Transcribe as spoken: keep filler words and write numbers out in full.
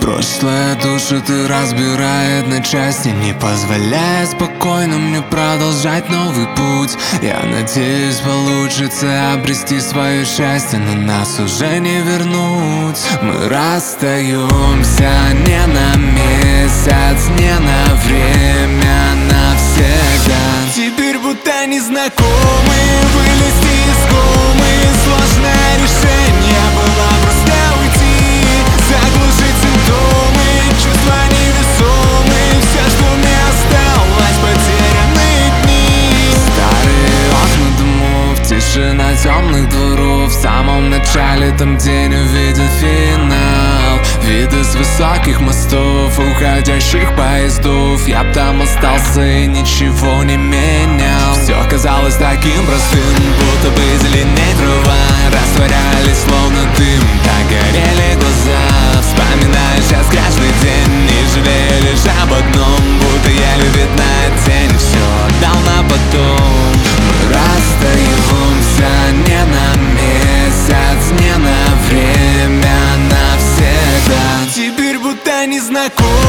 Прошлое душу ты разбирает на части, не позволяя спокойно мне продолжать новый путь. Я надеюсь, получится обрести свое счастье, но нас уже не вернуть. Мы расстаемся не на месяц, не на время, навсегда. Теперь будто незнакомые, вылезти из комы. Сложное решение было просто уйти, заглушить симптомы, чувства невесомые. Все, что мне осталось, потерянные дни. Старые окна домов, тишина темных дворов. В самом начале, там где не увидел финал, виды с высоких мостов, уходящих поездов. Я б там остался и ничего не менял. Все казалось таким простым, будто бы зеленей трава. Растворялись словно дым, так горели глаза. Вспоминаю сейчас каждый день, не жалею лишь об одном, будто я видна тень. Все отдал на потом. Мы расстаемся не на месяц, не на время, навсегда. Теперь будто незнакомые,